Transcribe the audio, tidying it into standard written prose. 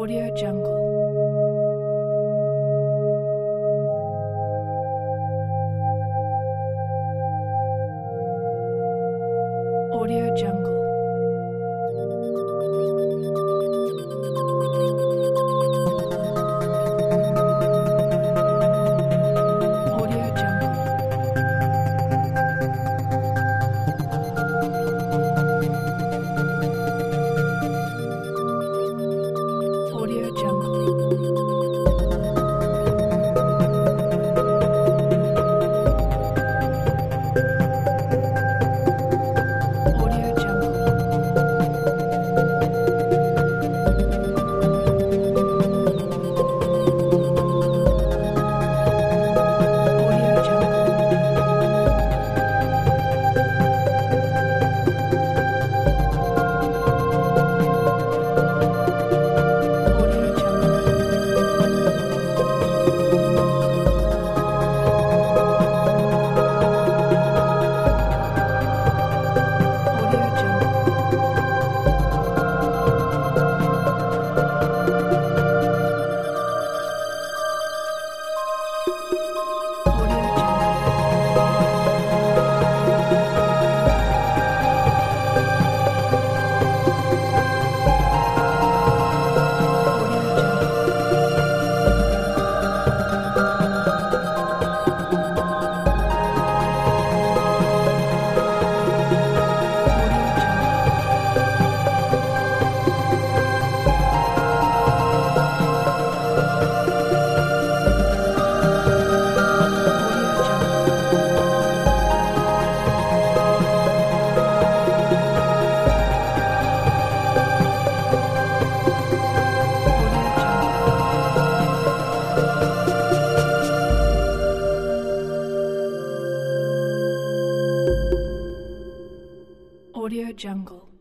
Audio Jungle. Audio Jungle. Audio Jungle. Audio Jungle. Audio Jungle. Audio Jungle. Audio Jungle. Audio Jungle. Audio Jungle. Audio Jungle. Audio Jungle. Audio Jungle. Audio Jungle. Audio Jungle.